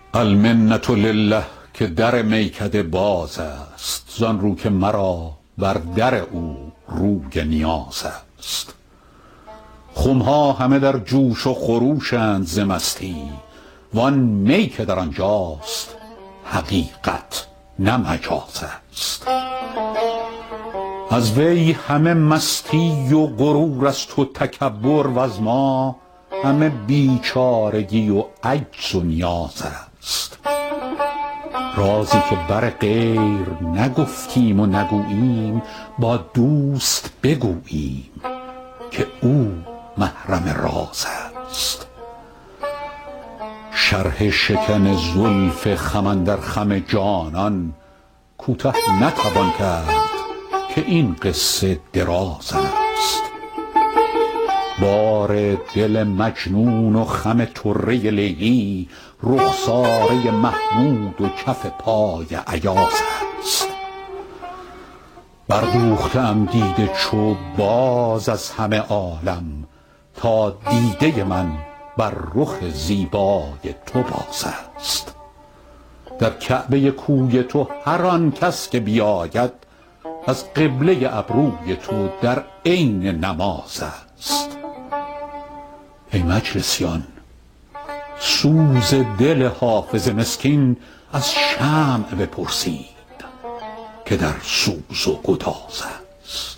المنة لله که در میکده باز است، زان رو که مرا بر در او روی نیاز است. خمها همه در جوش و خروشند ز مستی، وان می که در آنجاست حقیقت نه مجاز است. از وی همه مستی و غرور است و تکبر، و از ما همه بیچارگی و عجز و نیاز است. رازی که بر غیر نگفتیم و نگوییم، با دوست بگوییم که او محرم راز است. شرح شکن زلف خم اندر خم جانان، کوته نتوان کرد که این قصه دراز است. بار دل مجنون و خم طره لیلی، رخساره محمود و کف پای ایاز است. بردوخته ام دیده چو باز از همه عالم، تا دیده من بر رخ زیبای تو باز است. در کعبه کوی تو هر آن کس که بیاید، از قبله ابروی تو در عین نماز است. ای مجلسیان، سوز دل حافظ مسکین از شمع بپرسید که در سوز و گداز است.